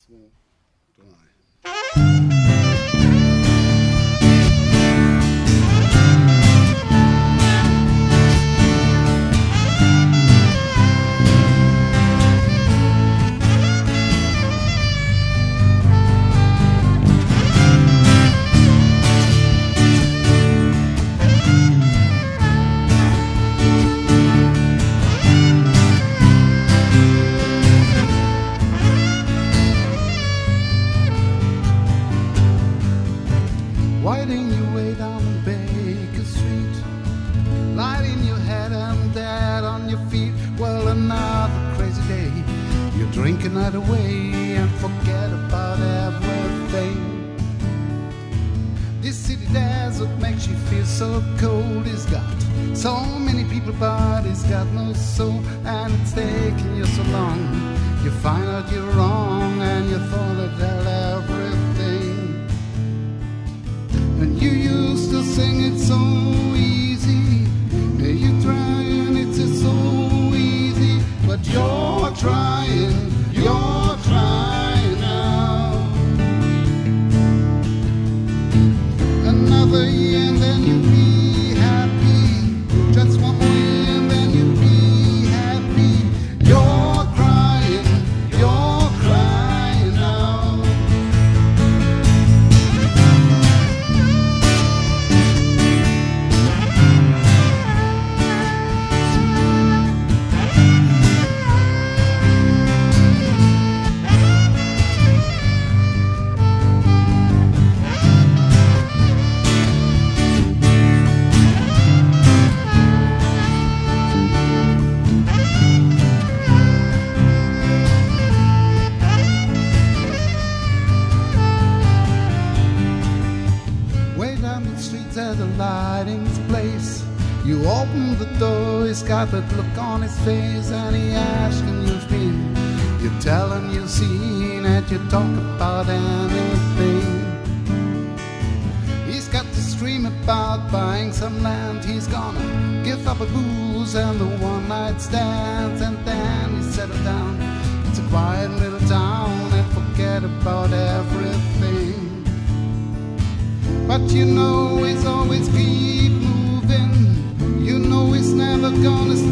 small die. Winding your way down Baker Street, lighting your head and dead on your feet. Well, another crazy day. You drink a night away and forget about everything. This city desert makes you feel so cold. It's got so many people, but it's got no soul. And it's taking you so long. You find out you're wrong, and you thought I'd tell everything. And you used to sing it so easy. You try and it's so easy. But you're trying now. Another year and then you'll be happy. Just one more year and then you'll be happy. You're crying now. Way down the street there's a lighting place. You open the door, he's got that look on his face, and he asks you you've been. You tell him you've seen it, you talk about anything. He's got this dream about buying some land. He's gonna give up a booze and the one-night stands, and then he settle down. It's a quiet little town and forget about everything. But you know he's always keep moving. You know he's never gonna